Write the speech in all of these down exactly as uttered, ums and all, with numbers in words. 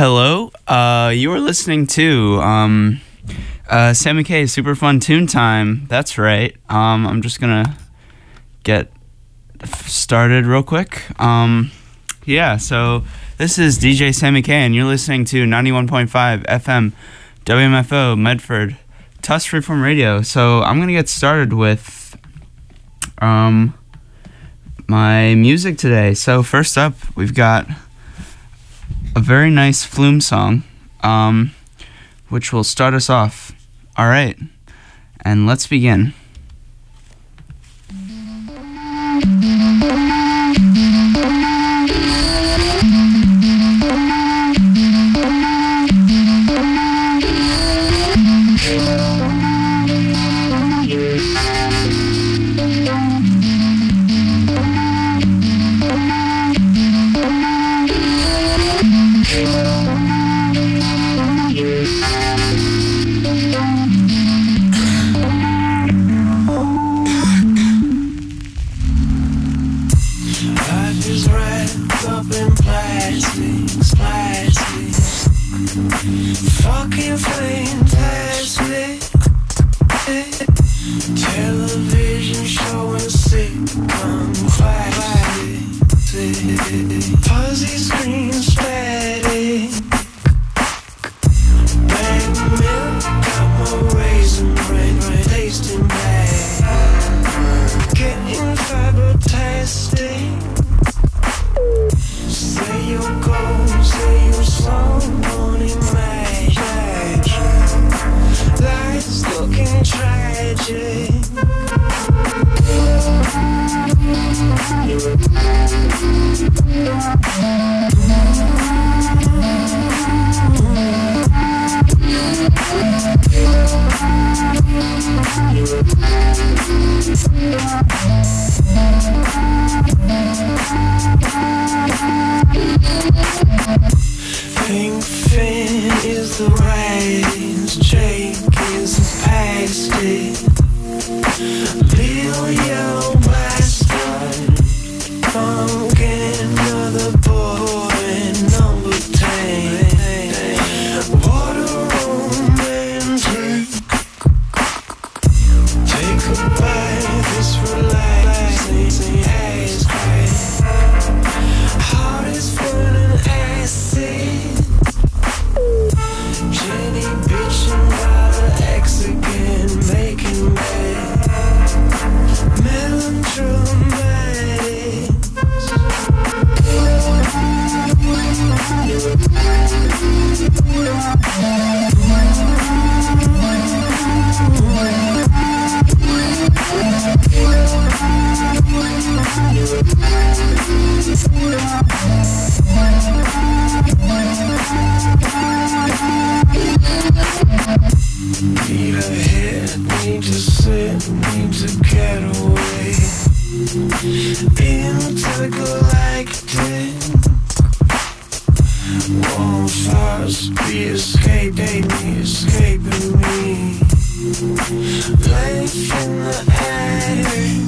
Hello. Uh, you are listening to um, uh, Sammy K Super Fun Tune Time. That's right. Um, I'm just gonna get started real quick. Um, yeah. So this is D J Sammy K, and you're listening to ninety-one point five F M W M F O Medford, Tuss Freeform Radio. So I'm gonna get started with um my music today. So first up, we've got a very nice Flume song, um, which will start us off. All right, and let's begin. Fucking fantastic. Television showing sitcom classic. Fuzzy screen static. Bang milk, got more raisin brain, tasting bad. Getting fiber-tastic. Say your goals, say your song, money match. Life's looking tragic. Pink fin is the rise, Jake is the pasty. Little yellow bastard, pumpkin another boy, number ten. What a romantic. Take a bite, this relaxing ass crack. Heart is full of acid. Jenny bitching about her ex again, making bad. Melodramatic. Need a hit, need to sit, need to get away. Intergalactic. Won't fast be escaping me, escaping me. Life in the attic.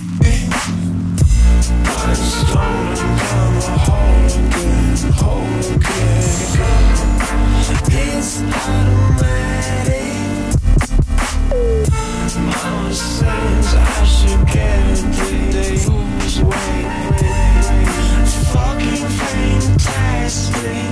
I'm stolen down the hole again, hole again. It's automatic. Mama says I should get a day, who's waiting? Fucking fantastic.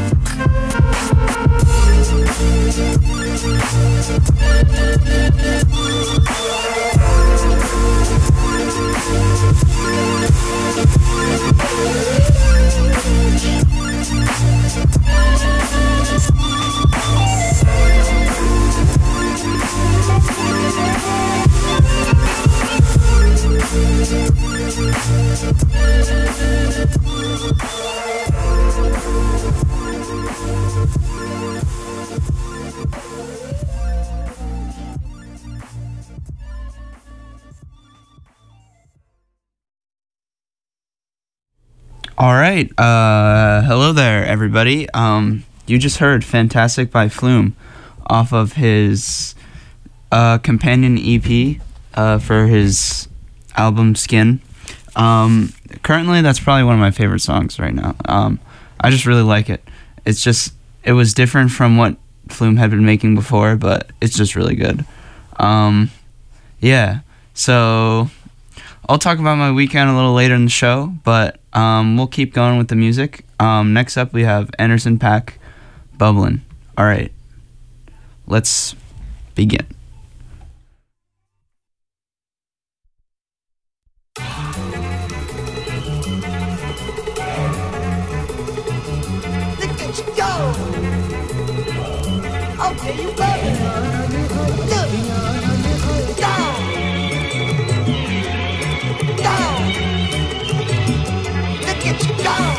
All right. Uh, hello there, everybody. Um, you just heard "Fantastic" by Flume off of his uh, companion E P uh, for his album Skin. Um, currently, that's probably one of my favorite songs right now. Um, I just really like it. It's just it was different from what Flume had been making before, but it's just really good. Um, yeah, so I'll talk about my weekend a little later in the show, but um, we'll keep going with the music. Um, next up, we have Anderson .Paak, Bubblin'. All right, let's begin. Okay, you bugging. Look. Down. Down. Look at you down.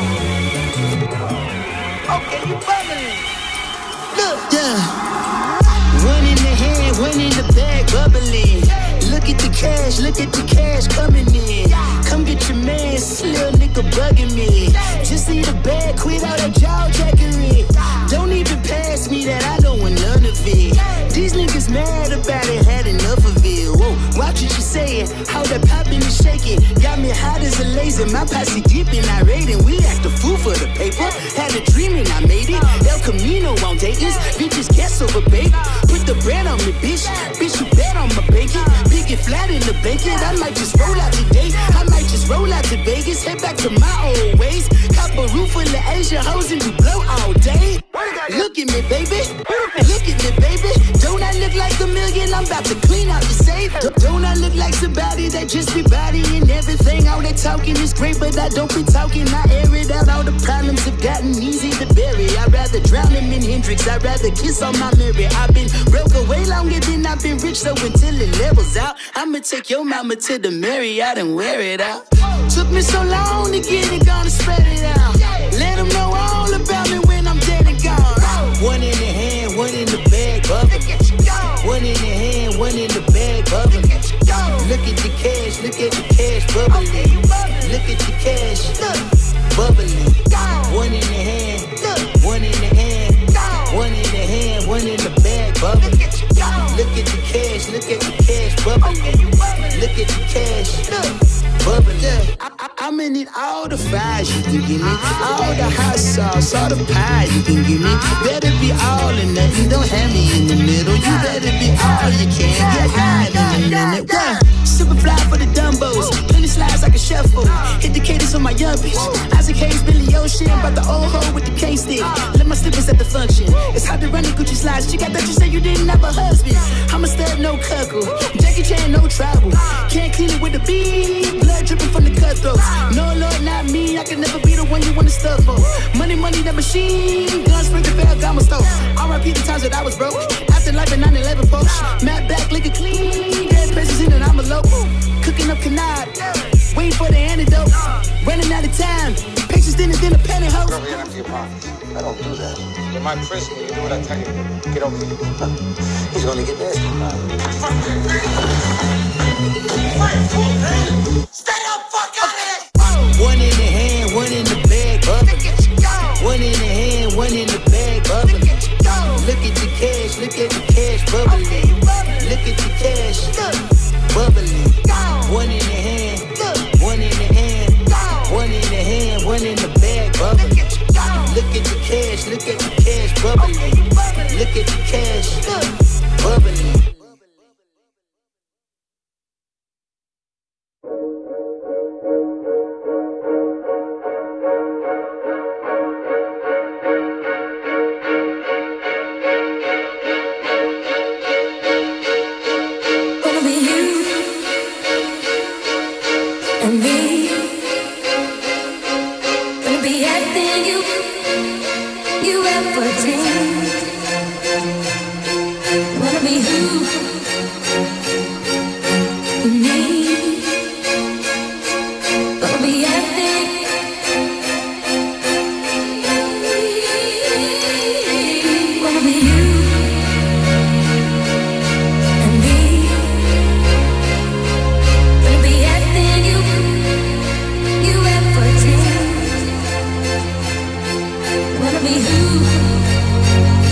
Okay, you bugging. Look. Yeah. One in the hand, one in the bag, bubbling. Look at the cash, look at the cash coming in. Come get your man, this little nigga bugging me. Just see the bag, quit all that jaw jackery. Don't even pass me that, I don't want none of it. These niggas mad about it, had enough of it. Whoa, watch what you saying, how that poppin' and shaking. Got me hot as a laser, my posse dipping, I raiding. We act a fool for the paper, had a dream and I made it. El Camino on Dayton's, bitches guess over bacon. Put the bread on me, bitch, bitch you bet on my bacon. Big and flat in the bacon, I might just roll out today. I might just roll out to Vegas, head back to my old ways. Cop a roof full of Asian hoes and we blow all day. Look at me, baby. Look at me, baby. Don't I look like a million? I'm about to clean out the safe. Don't I look like somebody that just be bodying everything? All that talking is great, but I don't be talking. I air it out. All the problems have gotten easy to bury. I'd rather drown him in Hendrix. I'd rather kiss on my mirror. I've been broke way longer than I've been rich, so until it levels out, I'ma take your mama to the Marriott and wear it out. Took me so long to get it, gonna spread it out. Let them know all about me when I'm dead and gone. One in the hand, one in the bag, bubbling. One in the hand, one in the bag, bubbling. Look at the cash, look at the cash, bubbling. Look at the cash, bubbling. One in the hand, one in the hand, one in the hand, one in the bag, bubbling. Look at the cash, look at the cash, bubbling. Look at the cash, bubbling. I, I, I'ma need all the fries you can give me, all the hot sauce, all the pie you can give me. Better be all or nothing, don't have me in the middle. You better be all you can, get high in a minute. Yeah. Super fly for the Dumbos, plenty slides like a shuffle. Hit the cadence on my young bitch. Isaac Hayes, Billy Ocean, but the old hoe with the K-stick. Let my slippers at the function. It's hard to run the Gucci slides. She got that you say you didn't have a husband. I'm a stud, no cuckle. Jackie Chan, no travel. Can't clean it with the beat. Blood dripping from the cutthroats. No, Lord, not me. I can never be the one you wanna stuff for. Money, money, the machine. Guns, spring the bell, got my stove. R I P the times that I was broke. After life in nine eleven, folks. Matt back, liquor clean. Dead places in and I'm a local. Cooking up canard. Waiting for the antidote. Running out of time. Patience thinner than a pantyhose. Over here, empty your pockets. I don't do that. In my prison, you do what I tell you. Get over here. He's gonna get nasty. Stay up, fuck out of here. One in the hand, one in the bag, bubbling. One in the hand, one in the bag, bubbling. Look at the cash, look at the cash, bubbling. Look at the cash, bubbling. One in the hand, one in the hand, one in the hand, one in the bag, bubbling. Look at the cash, look at the cash, bubbling. Look at the cash, bubbling. Wanna be who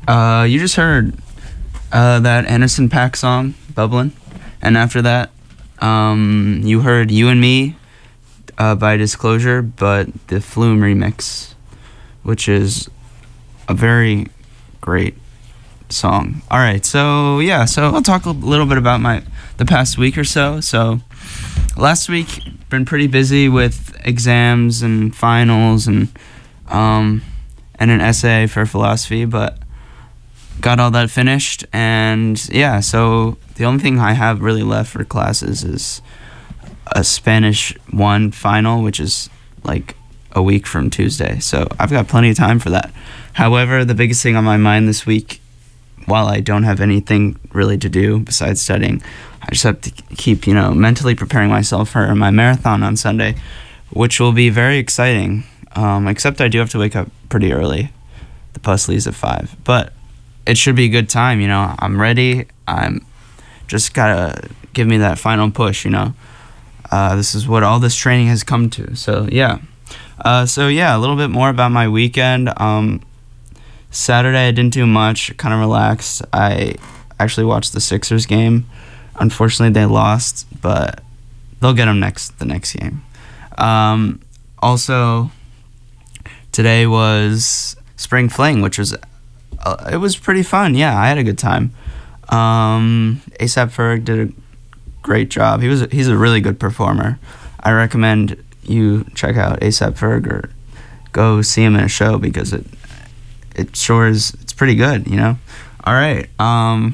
Uh, you just heard uh, that Anderson .Paak song, Bubblin'. And after that, um, you heard You and Me uh, by Disclosure, but the Flume remix, which is a very great song. All right, so yeah, so I'll talk a little bit about my the past week or so. So last week, been pretty busy with exams and finals and um, and an essay for philosophy, but got all that finished. And yeah, so the only thing I have really left for classes is a Spanish one final, which is like a week from Tuesday. So I've got plenty of time for that. However, the biggest thing on my mind this week, while I don't have anything really to do besides studying, I just have to keep, you know, mentally preparing myself for my marathon on Sunday, which will be very exciting. Um, except I do have to wake up pretty early. The bus leaves at five. But it should be a good time, you know. I'm ready. I'm just gotta give me that final push, you know. Uh, this is what all this training has come to. So, yeah. Uh, so, yeah, a little bit more about my weekend. Um, Saturday, I didn't do much, kind of relaxed. I actually watched the Sixers game. Unfortunately, they lost, but they'll get them next the next game. Um, also, today was Spring Fling, which was uh, it was pretty fun. Yeah, I had a good time. Um, A$AP Ferg did a great job. He was he's a really good performer. I recommend you check out A$AP Ferg or go see him in a show because it it sure is. It's pretty good, you know. All right. Um,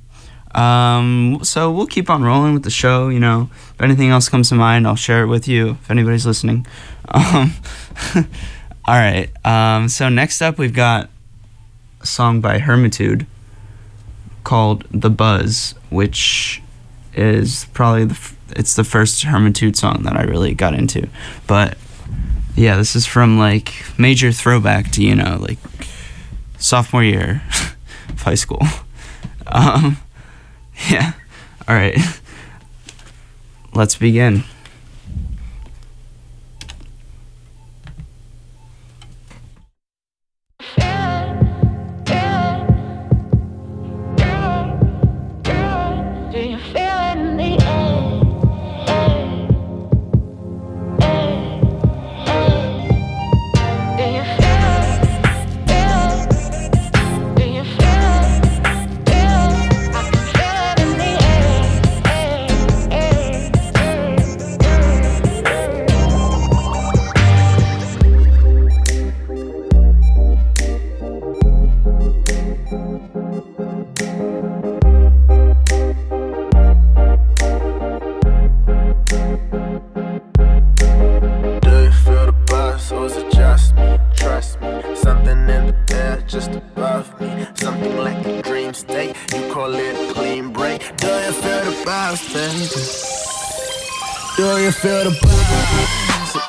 um, so we'll keep on rolling with the show. You know, if anything else comes to mind, I'll share it with you. If anybody's listening. Um, all right. Um, so next up, we've got a song by Hermitude called "The Buzz," which is probably the f- it's the first Hermitude song that I really got into. But yeah, this is from like major throwback to, you know, like sophomore year of high school. Um, yeah. All right. Let's begin. Do you feel the buzz?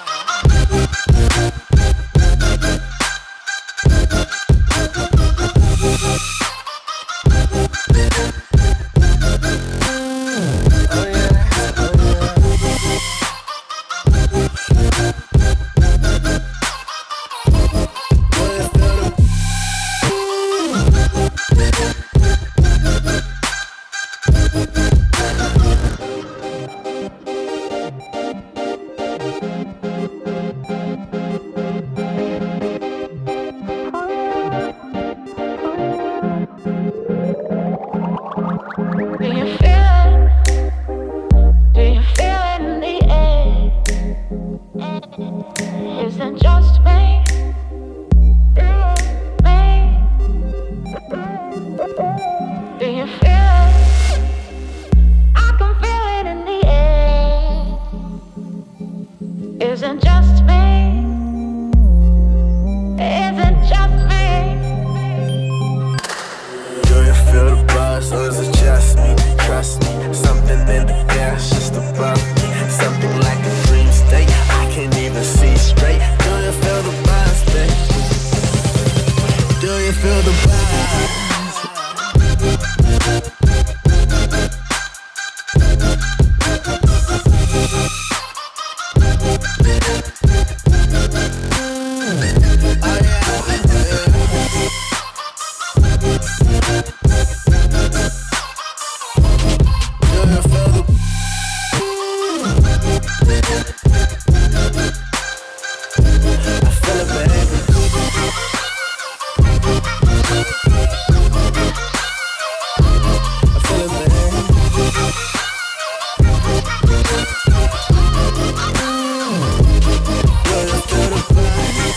We'll be right back. I feel it, baby. I feel it, baby. Girl, let's do the plan.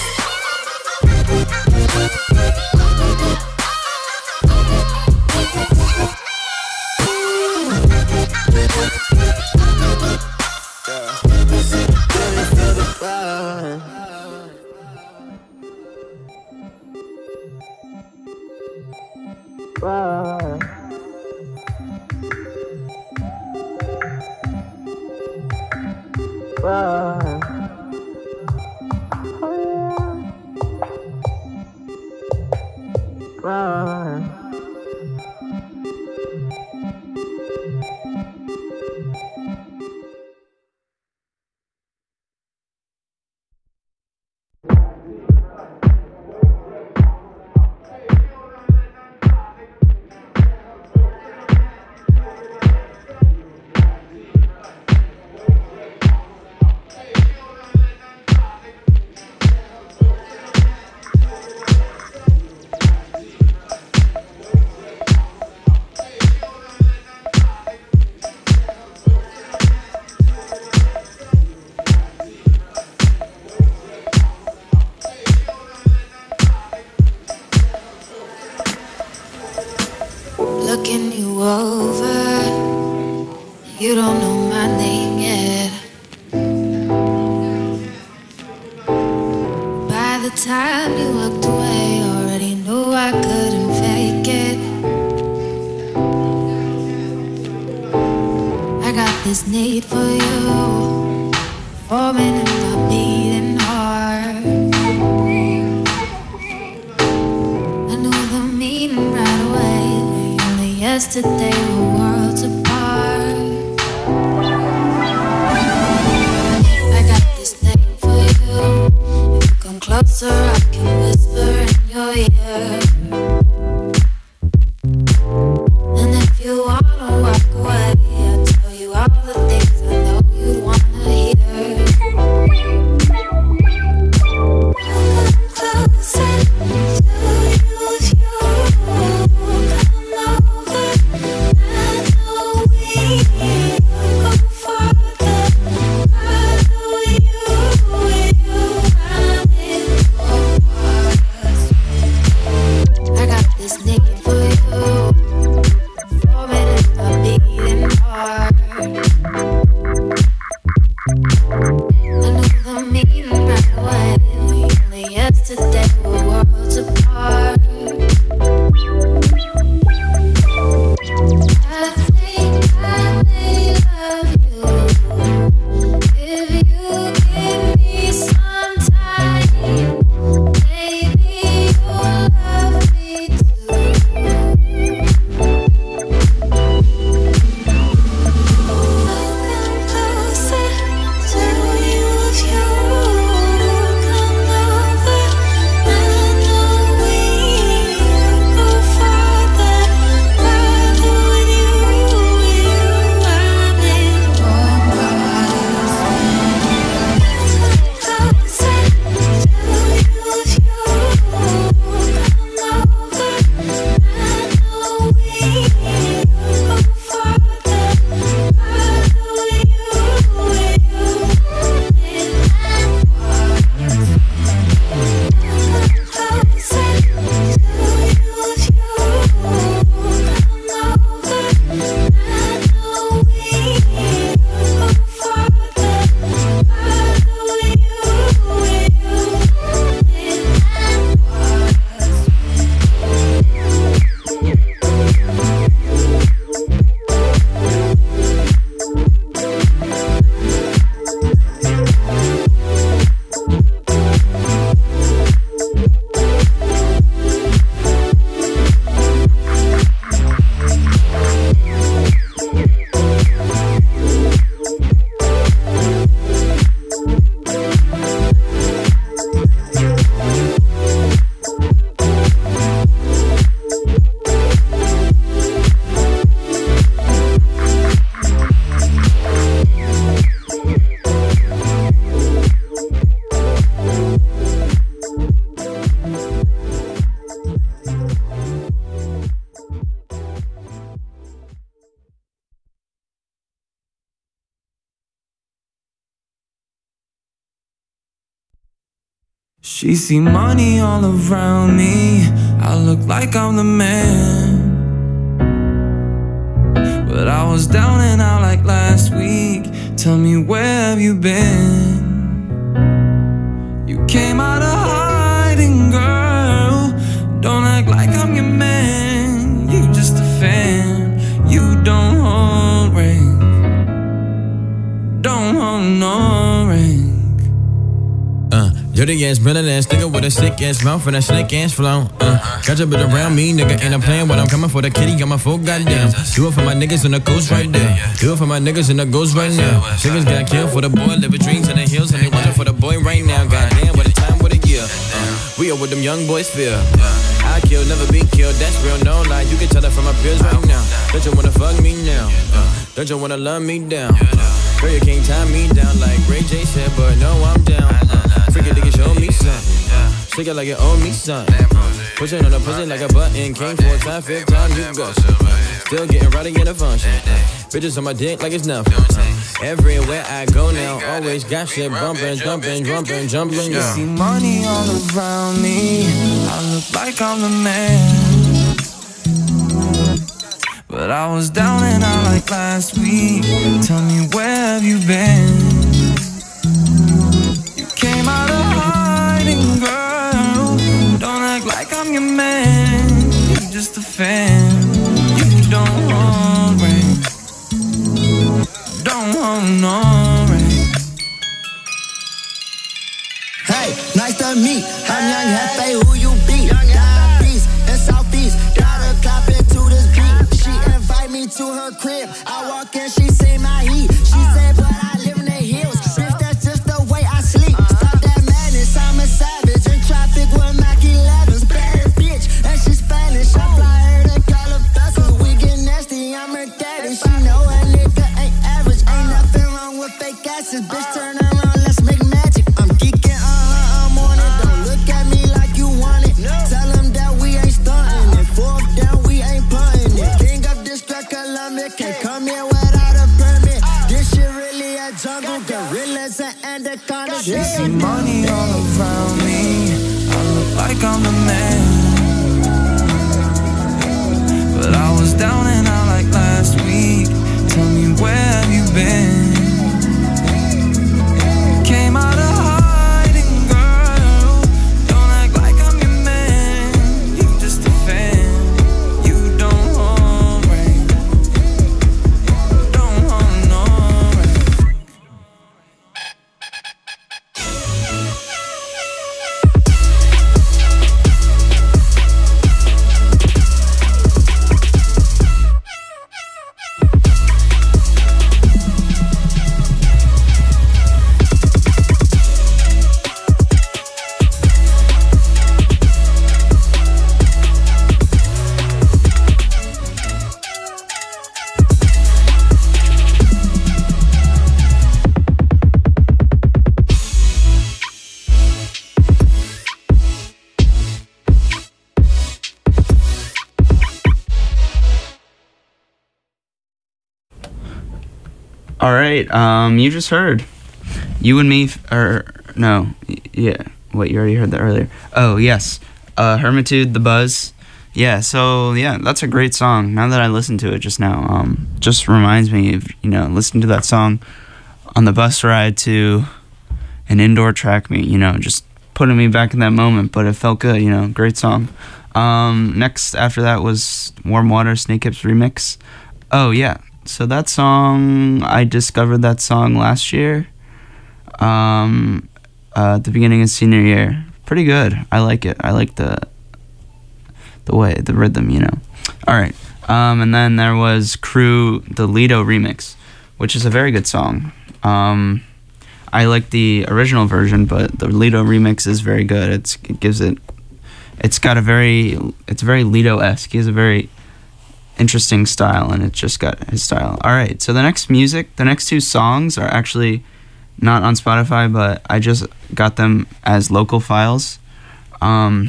Looking you over, you don't know my name yet. By the time you looked away, already knew I couldn't fake it. I got this need for you, forming in my beating heart. I knew the meaning right away. Yesterday we're worlds apart. I got this thing for you. If you come closer, I can whisper in your ear. And if you wanna walk away, I'll tell you all the things I know you'd wanna hear. Come closer to you if you come over. She see money all around me, I look like I'm the man. But I was down and out like last week. Tell me, where have you been? You came out of hiding, girl. Don't act like I'm your man. You just a fan. You don't hold rank. Don't hold no rank. Uh, dirty ass, brilliant ass nigga with a sick ass mouth and a snake ass flow. Uh, got your bitch around me, nigga, and I'm playing what I'm coming for the kitty, got my full goddamn. Do it for my niggas in the coast right there. Do it for my niggas in the ghost right now. Niggas got killed for the boy, living dreams in the hills, and they wonder for the boy right now. Goddamn, what a time, what a year. Uh, we are what them young boys feel. I kill, never be killed, that's real, no lie. You can tell it from my peers right now. Don't you wanna fuck me now? Uh, don't you wanna love me down? Uh, girl, you can't tie me down like Ray J said, but no, I'm down. Freaking nigga, show me something. Shake it like you owe me something. Push it on the pussy like a button. Came four time, fifth time, you go. Still getting rowdy in the function. Bitches on my dick like it's nothing. Everywhere I go now, always got shit bumping, jumping, jumping, jumping. You see money all around me, I look like I'm the man. But I was down and out like last week. Tell me, where have you been? Came out of hiding, girl. Don't act like I'm your man. You're just a fan. You don't hold rank. Don't hold no rank. Hey, nice to meet. I'm Young Hefe, who you be? Down East and Southeast. Gotta clap into this beat. She invite me to her crib. I walk in, she say my heat. She said, but I live in the hills. Bitch, that's just the way I sleep. I'm a savage in traffic with Mac elevens. Bad bitch, and she's Spanish. I fly her to Calabasas. We get nasty, I'm her daddy. She know a nigga ain't average. Ain't nothing wrong with fake asses. Bitch, turn around, let's make magic. I'm geeking on her, I'm on it. Don't look at me like you want it. Tell them that we ain't stunting it. Fourth down, we ain't punting it. King of District Columbia, can't come here without a permit. This shit really a jungle. Gorillas and anacondas. You see money all around me, I look like I'm the man. But I was down and out like last week. Tell me, where have you been? Came out of hiding, girl. Don't act like I'm your man. You just a fan. You don't hold rank. Don't hold no rank. All right, um, you just heard You and Me, f- or no, y- yeah, wait, you already heard that earlier. Oh, yes, uh, Hermitude, The Buzz. Yeah, so, yeah, that's a great song. Now that I listened to it just now, um, just reminds me of, you know, listening to that song on the bus ride to an indoor track meet, you know, just putting me back in that moment, but it felt good, you know, great song. Um, next, after that was Warm Water, Snake Hips Remix. Oh, yeah. So that song, I discovered that song last year, um, uh, at the beginning of senior year. Pretty good. I like it. I like the the way, the rhythm, you know. All right. Um, and then there was Crew, the Lido remix, which is a very good song. Um, I like the original version, but the Lido remix is very good. It's, it gives it, it's got a very, it's very Lido-esque. He has a very interesting style, and it just got his style. All right, so the next music, the next two songs are actually not on Spotify, but I just got them as local files. Um,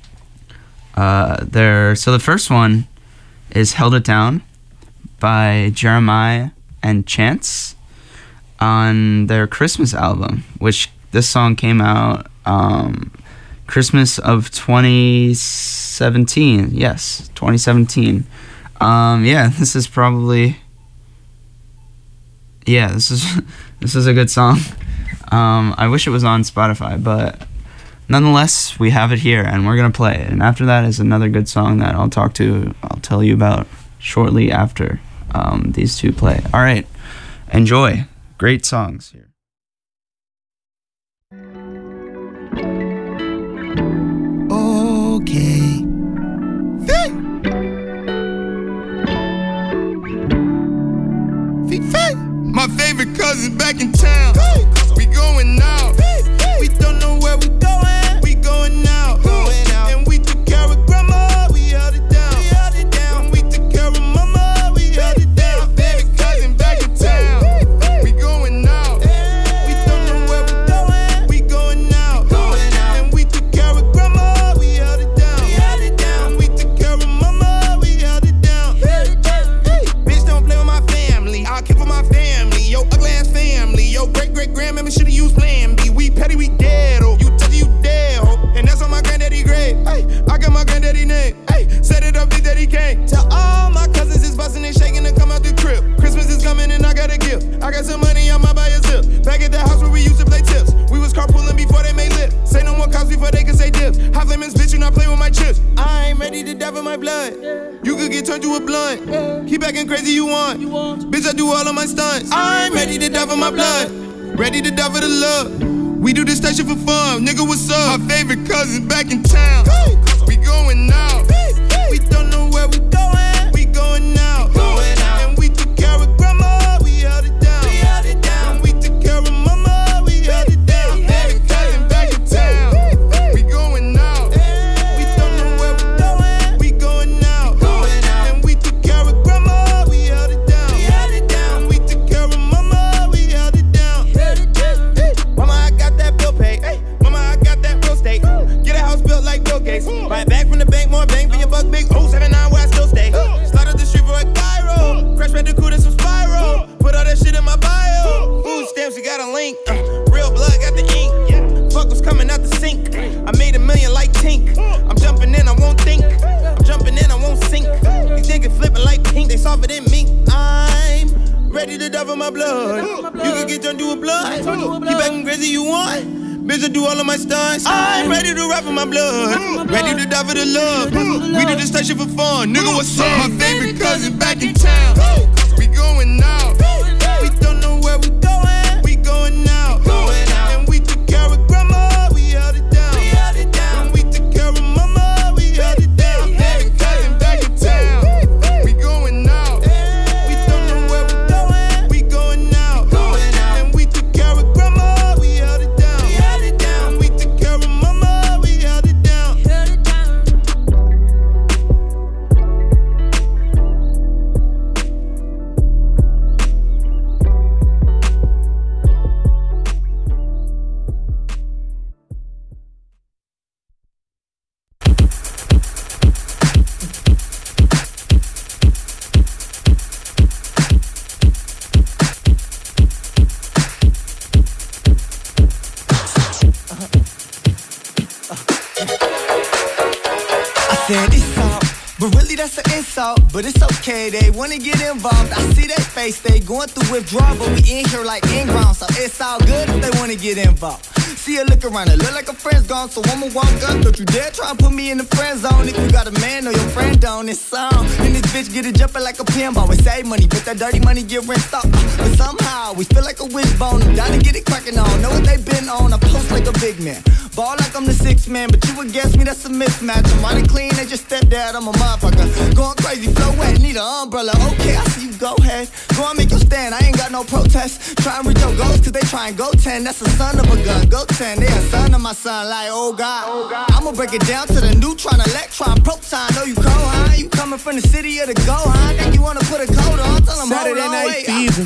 uh, they're, so the first one is Held It Down by Jeremiah and Chance on their Christmas album, which this song came out um, Christmas of twenty seventeen. Yes, twenty seventeen. Um, yeah, this is probably. Yeah, this is this is a good song. Um, I wish it was on Spotify, but nonetheless, we have it here, and we're gonna play it. And after that is another good song that I'll talk to. I'll tell you about shortly after um, these two play. All right, enjoy. Great songs here. Okay. Hey. Hey. My favorite cousin back in town. Hey. We going out. Hey. Hey. We don't know where we going. We going out. Going out. And we took care of grandma. We held it down. We held it down. And we took care of mama. We held it down. My favorite cousin back in town. Hey. We going out. Hey. We don't know where we going. We going out. Going out. And we took care of grandma. We held it down. We held it down. And we took care of mama. We held it down. Held it down. Hey. Bitch, don't play with my family. I'll keep with my family. Yo, ugly ass family. Yo, great great grandmama should've used Plan B. We petty, we dead. Oh, you tell you dead. Oh, and that's on my granddaddy grave. Hey, I got my granddaddy name. Hey, set it up, big daddy came. Tell all my cousins is busting and shaking to come out the crib. Christmas is coming and I got a gift. I got some money, I might buy a zip. Back at the house where we used to play tips. We was carpooling before they made lip. Say no more cops before they could say dips. Hot lemons, bitch, you not play with my chips. I ain't ready to die for my blood. You could get turned to a blunt. Keep acting crazy, you want. Bitch, I do all of my stunts. I'm ready to die for my blood. Ready to die for the love. We do this station for fun. Nigga, what's up? My favorite cousin back in town. We going out. We don't know where we going. We going out. Going out. And we took care of grandma. We held it down. We held it down. And we took care of mama. We held it down. Favorite cousin back in town. We going out. We don't know where we going. We going out. Going out. And we took care of grandma. We held it down. We held it down. And we took care of mama. We held it down. Held it down. Hey. Mama, I got that bill paid. Hey. Mama, I got that real estate. Get a house built like Bill Gates. Buy it back from the bank, more bang for your buck, big oh seven nine where I still stay. Slide up the street for a gyro. Crash Bandicoot and some Spyro. Put all that shit in my bio. Food stamps, you got a link. Uh, real blood, got the ink. Fuck was coming out the sink. I made a million like Tink. I'm jumping in, I won't think. I'm jumping in, I won't sink. These niggas flipping like pink, they softer than mink. I'm ready to die for my blood. You can get turned to a blood. Keep acting crazy, you want. Bitch, I do all of my stunts. I'm ready to rap for my blood. Ready to die for the love. We do this station for fun. Nigga, what's up? My favorite cousin back in town. We going out. We don't know where we going. We going out. Going out. And we took care of grandma. We held it down. We held it down. And we took care of mama. We held it down. Favorite cousin back in town. We going out. We don't know where we going. We going out. Going out. And we took care of grandma. We held it down. We held it down. We took care of mama. We held it down. Held it down. Said it's all, but really that's an insult. But it's okay, they wanna get involved. I see their face, they going through withdrawal, but we in here like in ground, so it's all good if they wanna get involved. See her look around, it look like a friend's gone, so I'ma walk up. Don't you dare try and put me in the friend zone. If you got a man or your friend don't, it's on. And this bitch get it jumping like a pinball. We save money, but that dirty money get rinsed off. But somehow we feel like a wishbone. I'm down to get it cracking on. Know what they been on. I post like a big man. Ball like I'm the sixth man, but you would guess me that's a mismatch. I'm running clean, they just stepdad, I'm a motherfucker. Going crazy, flow wet, need an umbrella. Okay, I see you, go ahead. Go and make your stand, I ain't got no protest. Try and reach your goals, cause they try and go ten. That's the son of a gun, go ten. They a son of my son, like, oh God. Oh God. I'ma break it down to the neutron, electron, proton. Know you cold, huh? You coming from the city of the go, huh? Think you wanna put a coat on, tell them Saturday hold on, night wait, fever. I-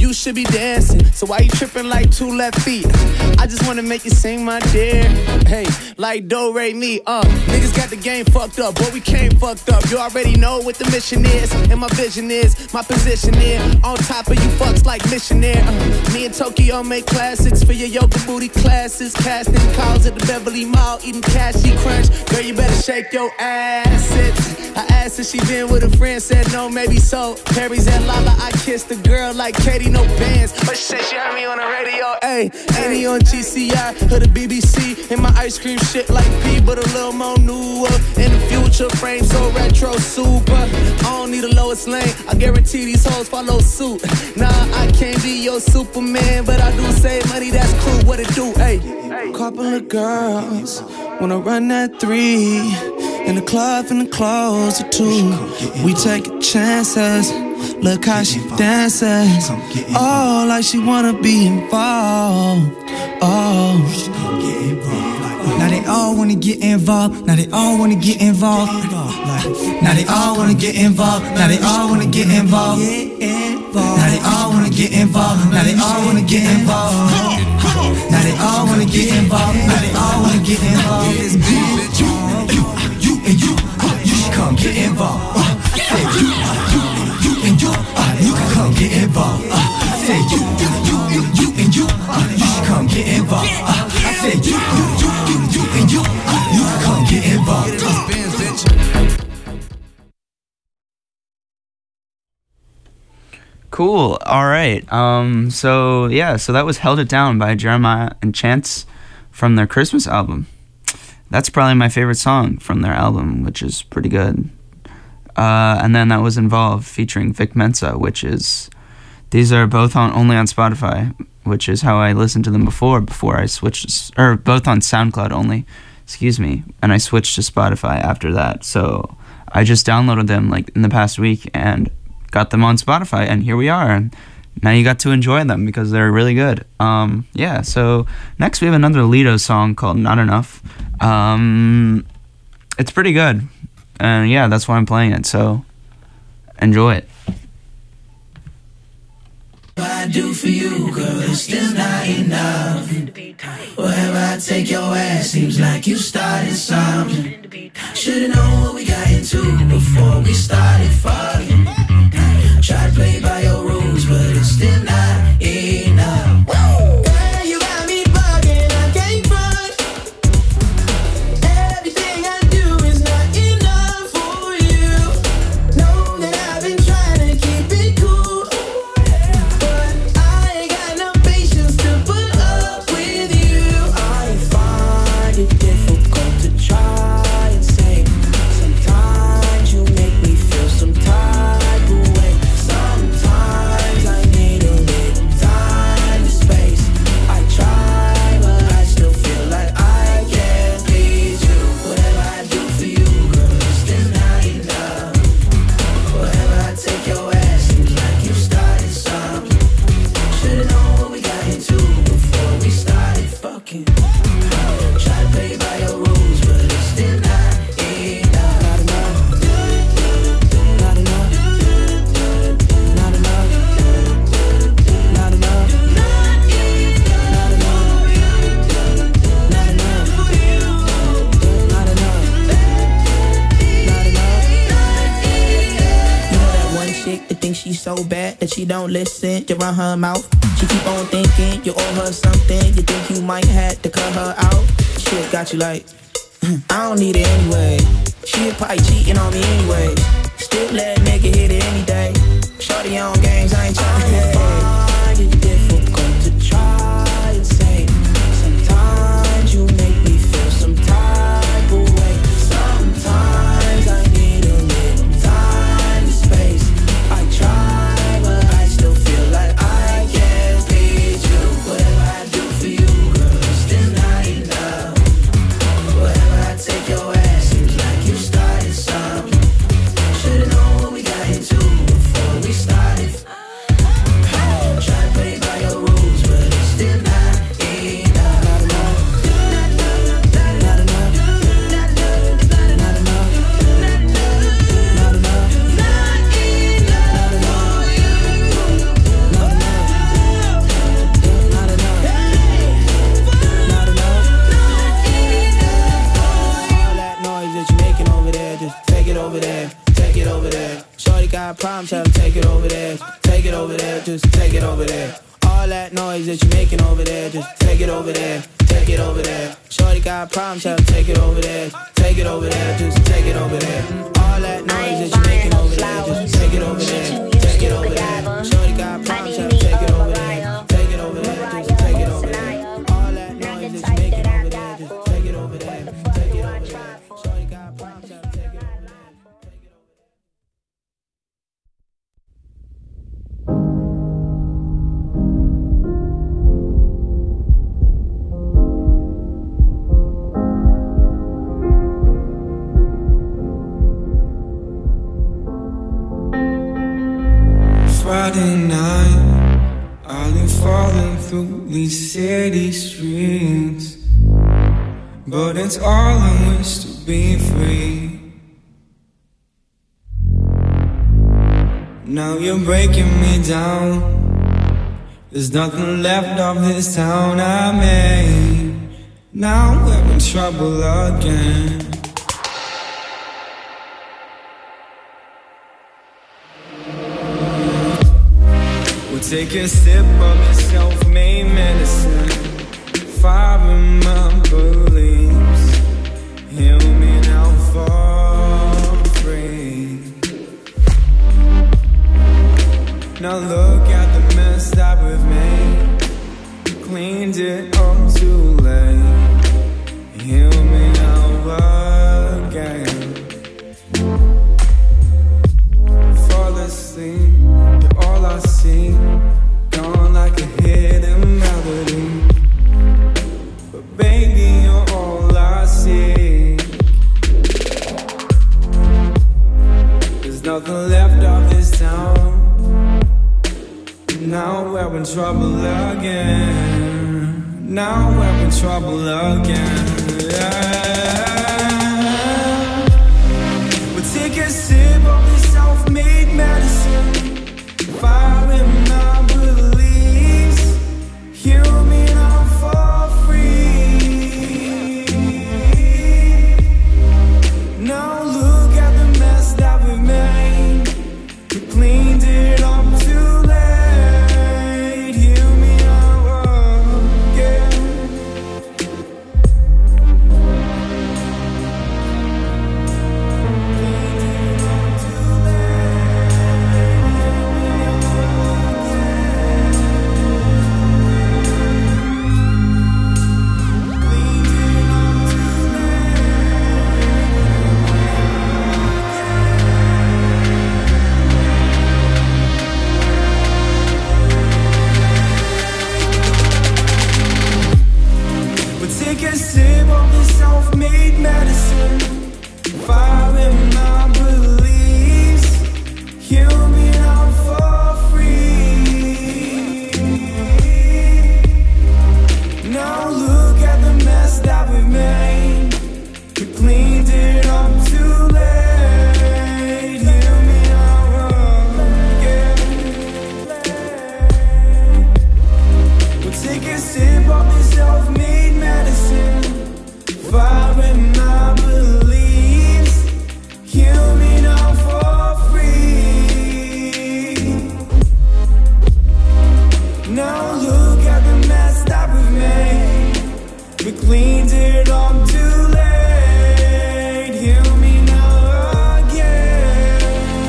you should be dancing. So why you tripping like two left feet? I just wanna make you sing, my dear. Hey, like do, re, mi, uh. Niggas got the game fucked up, but we came fucked up. You already know what the mission is, and my vision is, my position is on top of you fucks like missionaire. Uh, me and Tokyo make classics for your yoga booty classes. Casting calls at the Beverly Mall, eating cashew crunch. Girl, you better shake your assets. I asked if she been with a friend, said no, maybe so. Perry's at Lala, I kissed the girl like Katie, no bands. But she said she heard me on the radio, ayy. Ain't he on G C I or the B B C? And my ice cream shit like P, but a little more newer. In the future, frame so retro super. I don't need a lowest lane, I guarantee these hoes follow suit. Nah, I can't be your Superman, but I do save money, that's cool, what it do, ayy. Couple of girls wanna run that three. In the club, in the clothes are two. We take chances. Look how she dances. Oh, like she wanna be involved. Oh, now they all wanna get involved. Now they all wanna get involved. Now they all wanna get involved. Now they all wanna get involved. Now they all wanna get involved. Now they all wanna get involved. Now they all wanna get involved. Now they all wanna get involved. You, you, you and you, you should come get involved. I said you, you, you and you, you can come get involved. I said you, you, you, you and you, you should come get involved. I said you, you, you, you, you and you, you can come get involved. Cool. All right. Um. So yeah. So that was "Held It Down" by Jeremiah and Chance from their Christmas album. That's probably my favorite song from their album, which is pretty good. Uh, and then that was "Involved" featuring Vic Mensa, which is, these are both on only on Spotify, which is how I listened to them before. Before I switched, or both on SoundCloud only. Excuse me. And I switched to Spotify after that. So I just downloaded them like in the past week and got them on Spotify, and here we are. And now you got to enjoy them because they're really good. Um, yeah, so next we have another Lido song called "Not Enough." Um, it's pretty good. And yeah, that's why I'm playing it, so enjoy it. What I do for you, girl, it's still not enough. Wherever I take your ass, seems like you started something. Should've known what we got into before we started fucking. Try to play by your rules, but it's still not enough. Woo! Girl, you got me bugging, I can't run. Everything I do is not enough for you. Know that I've been trying to keep it cool, but I ain't got no patience to put up with you. I find it difficult to try and say. Sometimes you make me feel some type of way. Sometimes I need a little time and space. I try, but I still feel like I can't please you. Whatever I do for you, girl, it's still not enough. Wherever I take your ass, seems like you started something. Should've known what we got into before we started fucking. Try to play by your rules, but it's still not enough. Not enough. Not enough. Not enough. Not enough. Not enough. Not enough. Not enough. Not enough. You know that one chick that thinks she's so bad that she don't listen, you run her mouth. She keep on thinking you owe her something. You think you might have to cut her out. Shit got you like, I don't need it anyway. She probably cheating on me anyway. Still let a nigga hit it any day. Shorty on games, I ain't trying to play. Find it difficult to try and say. Sometimes you make me feel some type of way. Sometimes I need a little time and space. I try, but I still feel like I can't please you. Whatever I do for you, girl, it's still not enough. Wherever I take your ass, seems like you started something. Should've known what we got into before we started. problem, tell them take it over there. Take it over there, just take it over there. All that noise that you're making over there, just take it over there. Take it over there. Shorty got a problem, tell them take it over there. Take it over there, just take it over there. All that noise that you're making over there, just take it over there. Take it over there. Shorty got a problem, tell them take it over there. Take it over there, just take it over there. All that noise that you're making over there, just take it over there. Take it over there. Shorty got a problem, tell them take it over there. Friday night, I've been falling through these city streets, but it's all I wish to be free. Now you're breaking me down. There's nothing left of this town I made. Now we're in trouble again. We'll take a sip of this self-made medicine. Fire in my beliefs. Heal me now for free. Now look at the mess that we've made. Cleaned it up too late. Heal me now again. Fall asleep, you're all I see. Gone like a hidden melody. But baby, you're all I see. There's nothing left of this town. Now we're in trouble again. Now we're in trouble again. Yeah. We'll take a sip of this self-made medicine. Fire in my beliefs. Heal me now for free. Now look at the mess that we've made. We cleaned it up too late. Heal me now again. We'll take a sip of this self-made medicine. Fire in my beliefs. Heal me now for free. Now look at the mess that we've made. We cleaned it up too late. Heal me now again. We'll take a sip of this self-made medicine. Fire in my beliefs. Heal me now for free. Now look at the mess that we've made. We cleaned it up too late. Heal me now again.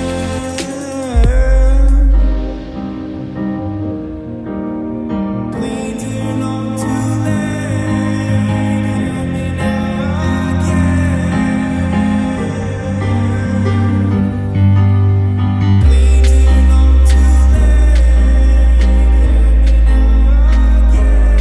Cleaned it up too late. Heal me now again. Cleaned it up too late. Heal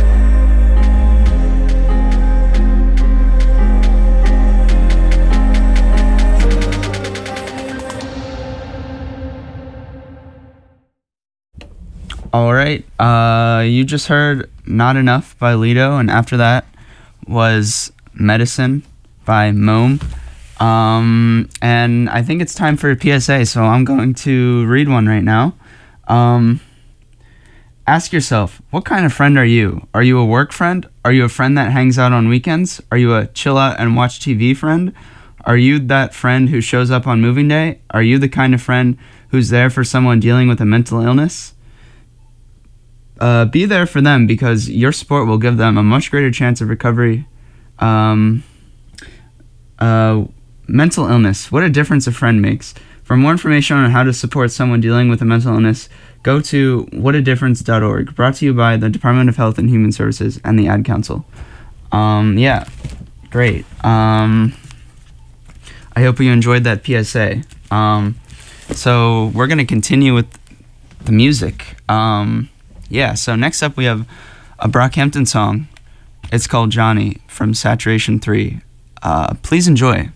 All right. Uh, you just heard Not Enough by Lido, and after that was Medicine by Moam. Um, and I think it's time for a P S A, so I'm going to read one right now. Um, ask yourself, what kind of friend are you? Are you a work friend? Are you a friend that hangs out on weekends? Are you a chill out and watch T V friend? Are you that friend who shows up on moving day? Are you the kind of friend who's there for someone dealing with a mental illness? Uh, be there for them because your support will give them a much greater chance of recovery. Um, uh, mental illness. What a difference a friend makes. For more information on how to support someone dealing with a mental illness, go to what a difference dot org. Brought to you by the Department of Health and Human Services and the Ad Council. Um, yeah, great. Um, I hope you enjoyed that P S A. Um, so we're going to continue with the music. Um, yeah, so next up we have a Brockhampton song. It's called Johnny from Saturation three. Uh, please enjoy.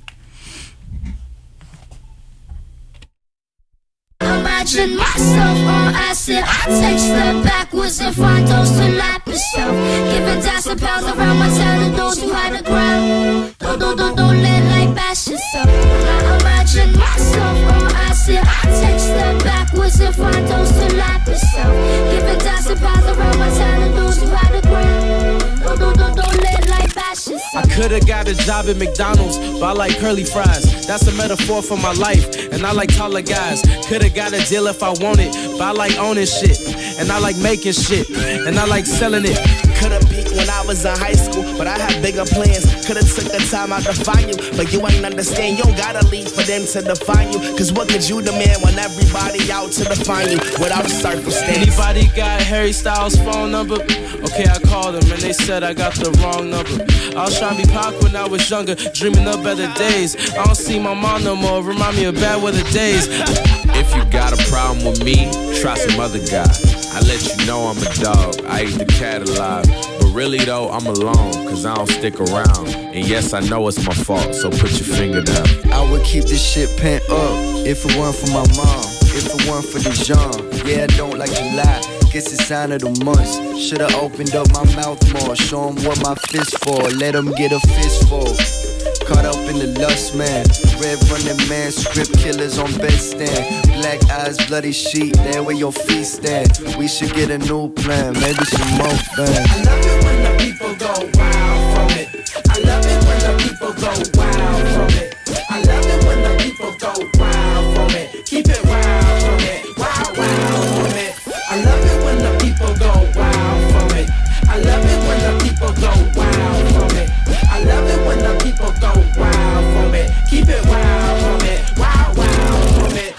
Imagine myself on acid. I take step backwards and find those to lap yourself. Giving thousand pounds around my town and those who hide the ground. Don't, don't, don't, don't let light bash yourself. I imagine myself on acid. I take step backwards and find those to lap yourself. Giving thousand pounds around my town and those who hide the ground. Don't, don't, don't, don't let light bash yourself. I could've got a job at McDonald's, but I like curly fries. That's a metaphor for my life, and I like taller guys. Could've got a deal if I wanted, but I like owning shit, and I like making shit, and I like selling it. Could've peaked when I was in high school, but I had bigger plans. Could've took the time out to find you, but you ain't understand. You don't gotta leave for them to define you. Cause what could you demand when everybody out to define you without a circumstance? Anybody got Harry Styles' phone number? Okay, I called them and they said I got the wrong number. I was trying to be Pac when I was younger, dreaming of better days. I don't see my mom no more, remind me of bad weather days. If you got a problem with me, try some other guy. I let you know I'm a dog, I eat the cat alive. But really though, I'm alone, cause I don't stick around. And yes, I know it's my fault, so put your finger down. I would keep this shit pent up, if it weren't for my mom, if it weren't for the Jean. Yeah, I don't like to lie, guess it's sign of the months. Should've opened up my mouth more, show 'em what my fist for, let 'em get a fistful. Caught up in the lust, man. Red running man, script killers on bedstand. Black eyes, bloody sheet, there where your feet stand. We should get a new plan, maybe some more fun. I love it when the people go wild from it. I love it when the people go wild from it. I love it when the people go wild from it. Keep it wild from it, wild, wild from it. I love it when the people go wild from it. I love it when the people go wild from it. I love it when the people go wild from it. Keep it wild from it, wild, wild from it.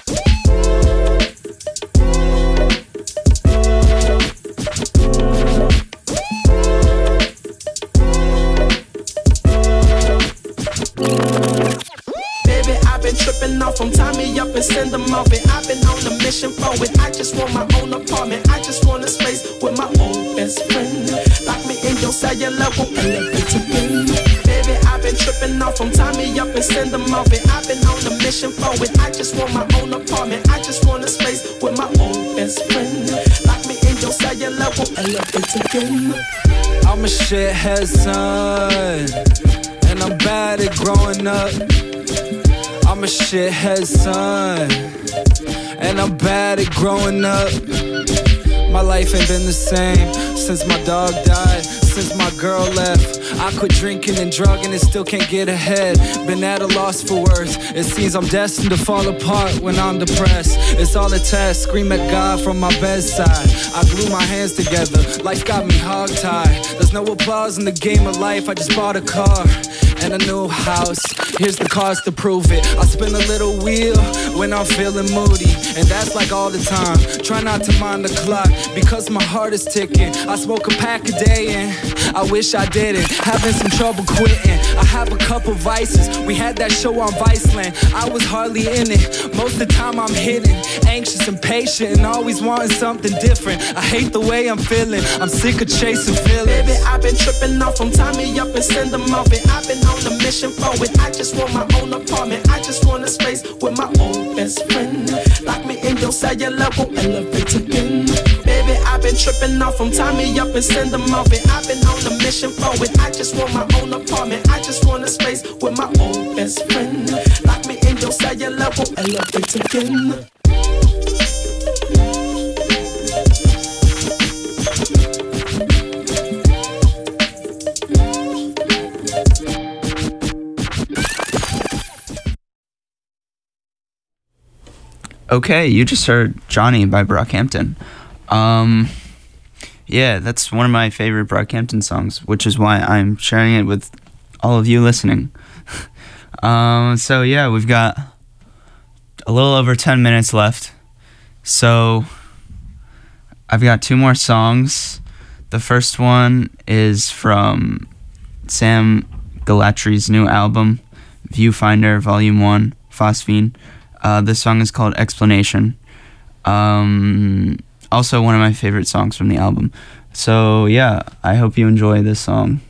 Baby, I've been tripping off them, tie me up and send them off it. I've been on a mission for it. I just want my own apartment. I just want a space with my own best friend. Lock me in your cellular, won't elevate again. Baby, I've been tripping off them, tie me up and send them off it. I've been on a mission for it. I just want my own apartment. I just want a space with my own best friend. Lock me in your cellular, won't elevate again. I'm a shithead son, and I'm bad at growing up. I'm a shithead son, and I'm bad at growing up. My life ain't been the same since my dog died, since my girl left. I quit drinking and drugging and still can't get ahead. Been at a loss for words. It seems I'm destined to fall apart when I'm depressed. It's all a test, scream at God from my bedside. I glue my hands together, life got me hogtied. There's no applause in the game of life, I just bought a car and a new house. Here's the cards to prove it. I spin a little wheel when I'm feeling moody, and that's like all the time. Try not to mind the clock because my heart is ticking. I smoke a pack a day and I wish I didn't. Having some trouble quitting. I have a couple vices. We had that show on Viceland. I was hardly in it. Most of the time I'm hidden, anxious and patient, and always wanting something different. I hate the way I'm feeling. I'm sick of chasing feelings. Baby, I've been tripping off them, tie me up and send them off it. I've been on a mission for it. I just want my own apartment. I just want a space with my own best friend. Lock me in your cellular, won't elevate again. Baby, I've been tripping off them, tie me up and send them off it. I've been on a mission for it. I just want my own apartment. I just want a space with my own best friend. Lock me in your cellular, won't elevate again. Okay, you just heard Johnny by Brockhampton. Um, yeah, that's one of my favorite Brockhampton songs, which is why I'm sharing it with all of you listening. um, so yeah, we've got a little over ten minutes left. So I've got two more songs. The first one is from Sam Galatry's new album, Viewfinder Volume one, Phosphine. Uh, this song is called Explanation. Um, also one of my favorite songs from the album. So yeah, I hope you enjoy this song.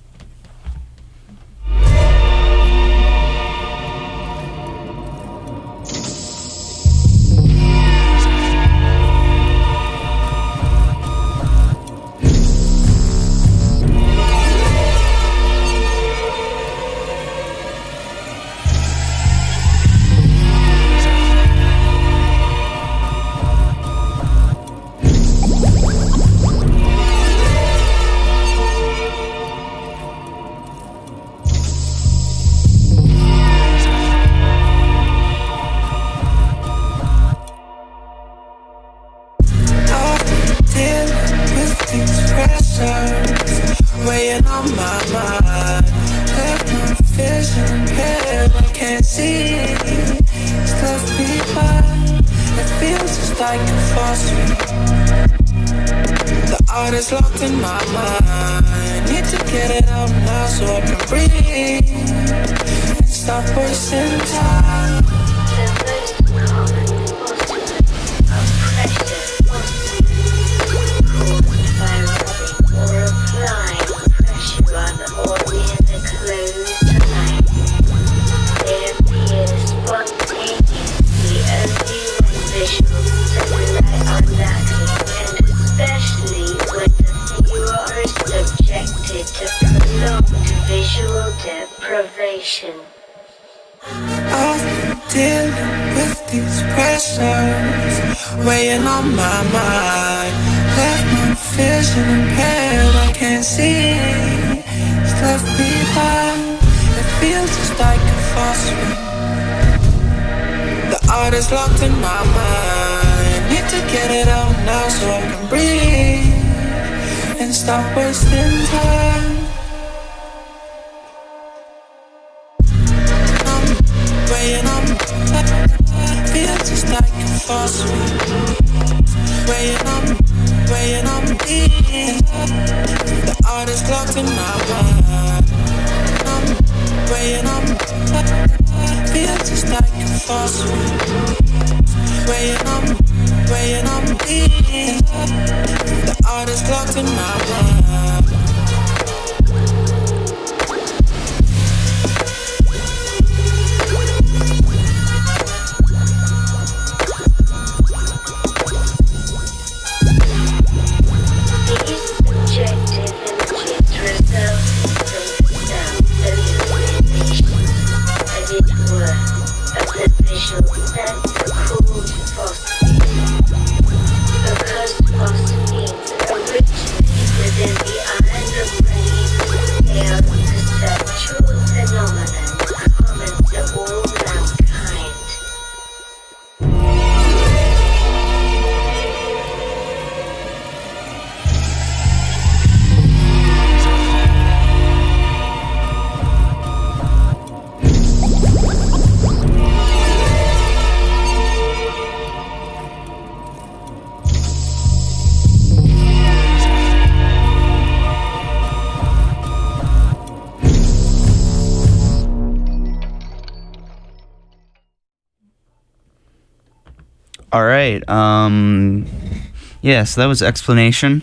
All right. Um, yeah, so that was Explanation.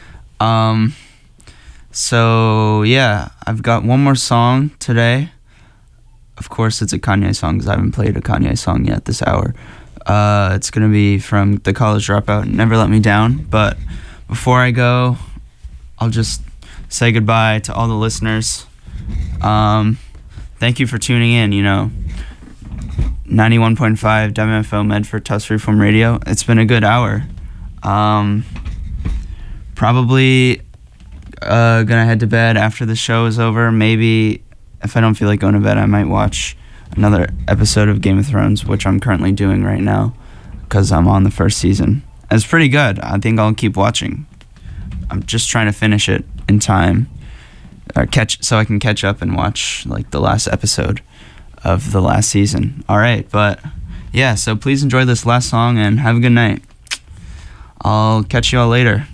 Um, so, yeah, I've got one more song today. Of course, it's a Kanye song because I haven't played a Kanye song yet this hour. Uh, it's going to be from The College Dropout, Never Let Me Down. But before I go, I'll just say goodbye to all the listeners. Um, thank you for tuning in, you know. ninety-one point five W F O Medford Tuss Freeform Radio. It's been a good hour. Um, probably uh, gonna head to bed after the show is over. Maybe if I don't feel like going to bed, I might watch another episode of Game of Thrones, which I'm currently doing right now. because I'm on the first season. It's pretty good. I think I'll keep watching. I'm just trying to finish it in time, or catch so I can catch up and watch like the last episode of the last season. All right, but yeah, so please enjoy this last song and have a good night. I'll catch you all later.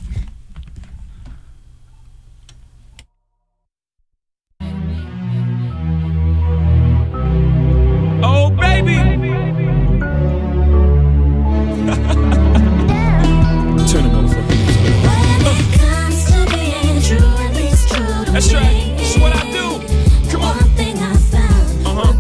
Oh, baby. Turn the motherfucker. That's right. That's what I do. Come on. Uh-huh.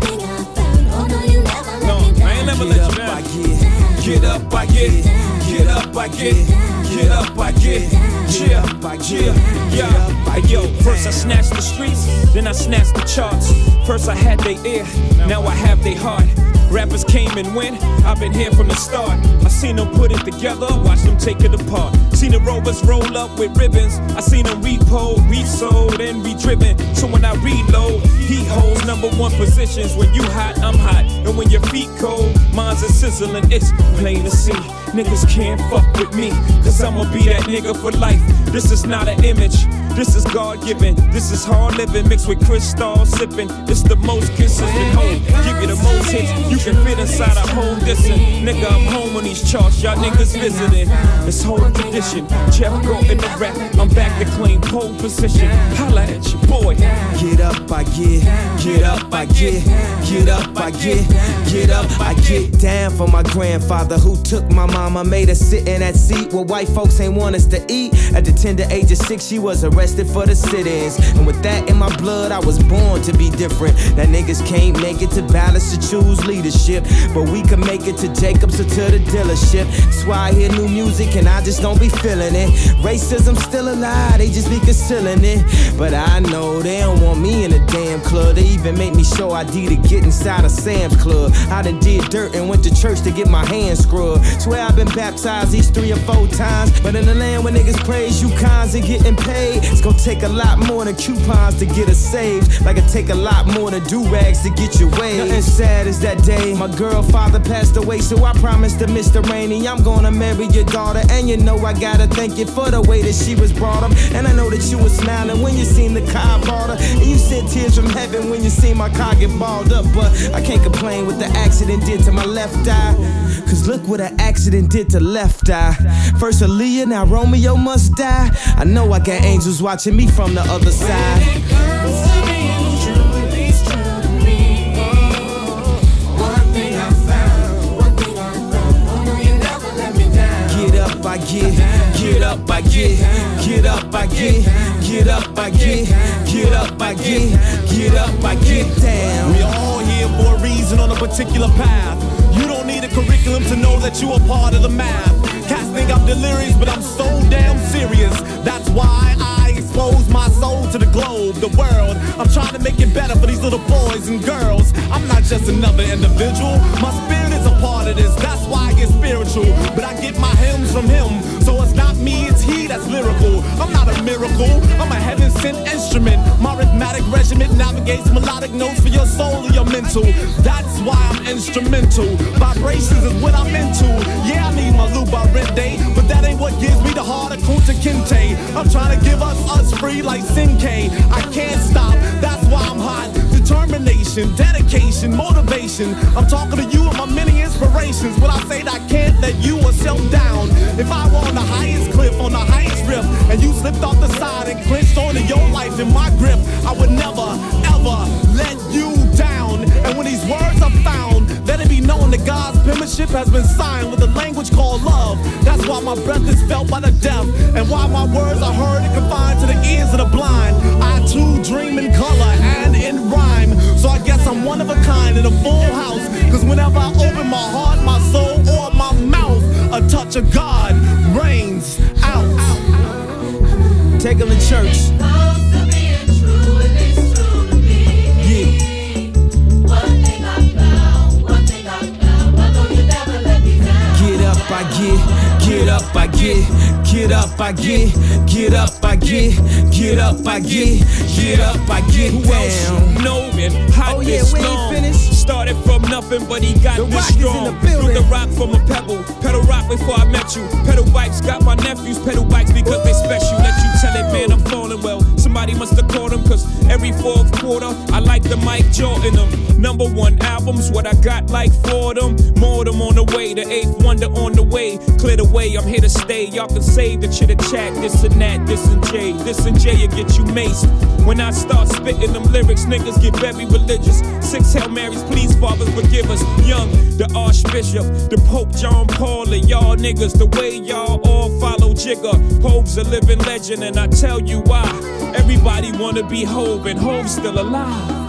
No, I ain't never let you down. Get up, I get. Get up, I get. Get up, I get. Yeah, yeah, yeah. Yo, first I snatched the streets, then I snatched the charts. First I had their ear, now I have their heart. Rappers came and went, I've been here from the start. I seen them put it together, watch them take it apart. Seen the rovers roll up with ribbons. I seen them repo, resold, and re-driven. So when I reload, he holds number one positions. When you hot, I'm hot. And when your feet cold, mine's a sizzling. It's plain to see. Niggas can't fuck with me, cause I'ma be that nigga for life. This is not an image, this is God-given. This is hard living mixed with crystal sipping. It's the most consistent home. Give you the most hits, you can fit inside a whole distance. Nigga, I'm home on these charts, y'all niggas visiting. It's whole tradition, Jeff go in the rap. I'm back to claim pole position. Holla at your boy. Get up, I get, get up, I get, get up, I get, get up, I get down for my grandfather who took my mama, made her sit in that seat where white folks ain't want us to eat. At the tender age of six, she was arrested for the sit-ins. And with that in my blood, I was born to be different. That niggas can't make it to balance to choose leadership, but we can make it to Jacobs or to the dealership. That's why I hear new music and I just don't be feeling it. Racism still alive, they just be concealing it. But I know they don't want me in a damn club. They even make me show I D to get inside a Sam's Club. I done did dirt and went to church to get my hands scrubbed. Swear I've been baptized these three or four times. But in the land where niggas praise you cons and getting paid, it's gonna take a lot more than coupons to get us saved. Like it take a lot more than do-rags to get your way. Nothing sad as that day my girl father passed away, so I promised to Mister Rainey I'm gonna marry your daughter. And you know I gotta thank you for the way that she was brought up. And I know that you was smiling when you seen the car bought her, and you sent tears from heaven when you seen my car get balled up. But I can't complain what the accident did to my left eye, cause look what an accident did to left eye. First Aaliyah, now Romeo must die. I know I got angels watching me from the other side. I get, get up, I get, get up, I get, get up, I get, get up, I get, get up, I get down. We are all here for a reason on a particular path. You don't need a curriculum to know that you are part of the math. Cats think I'm delirious, but I'm so damn serious. That's why I expose my soul to the globe, the world. I'm trying to make it better for these little boys and girls. I'm not just another individual. My spirit is a part of this. That's why I get spiritual. But I get my hymns from him. So it's not me, it's he that's lyrical. I'm not a miracle, I'm a heaven-sent instrument. My rhythmic regiment navigates melodic notes for your soul and your mental. That's why I'm instrumental. Vibrations is what I'm into. Yeah, I need my Luba Rende, but that ain't what gives me the heart of Kunta Kinte. I'm trying to give us us free like Sinke. I can't stop, that's why I'm hot. Determination, dedication, motivation. I'm talking to you and my many inspirations. When I say that I can't let you yourself down. If I were on the highest cliff, on the highest rift, and you slipped off the side and clinched onto your life in my grip, I would never, ever let you down. And when these words are found, let it be known that God's penmanship has been signed with a language called love. That's why my breath is felt by the deaf, and why my words are heard and confined to the ears of the blind. I too dream in color and in rhyme, so I guess I'm one of a kind in a full house. Cause whenever I open my heart, my soul, or my mouth, a touch of God rains out. Take them to church. I get, get up, I get, get up, I get, get up, I get, get up, I get, get up, I get down. No man, hot oh yeah, this we long. ain't finished. started from nothing, but he got The this Rock is in strong. the building. Threw the rock from a pebble. Pedal rock before I met you. Pedal bikes got my nephews. Pedal bikes because they special. Let you tell it, man, I'm falling well. Somebody must have called him, cause every fourth quarter, I like the Mike Jordan them. Number one albums, what I got like for them. More them on the way, the eighth wonder on the way. Clear the way, I'm here to stay. Y'all can say the chitter chat, this and that, this and Jay. This and Jay, you get you maced. When I start spitting them lyrics, niggas get very religious. Six Hail Marys, please, fathers, forgive us. Young, the Archbishop, the Pope John Paul, and y'all niggas, the way y'all all follow Jigga. Hove's a living legend, and I tell you why. Everybody wanna be Hove, and Hove's still alive.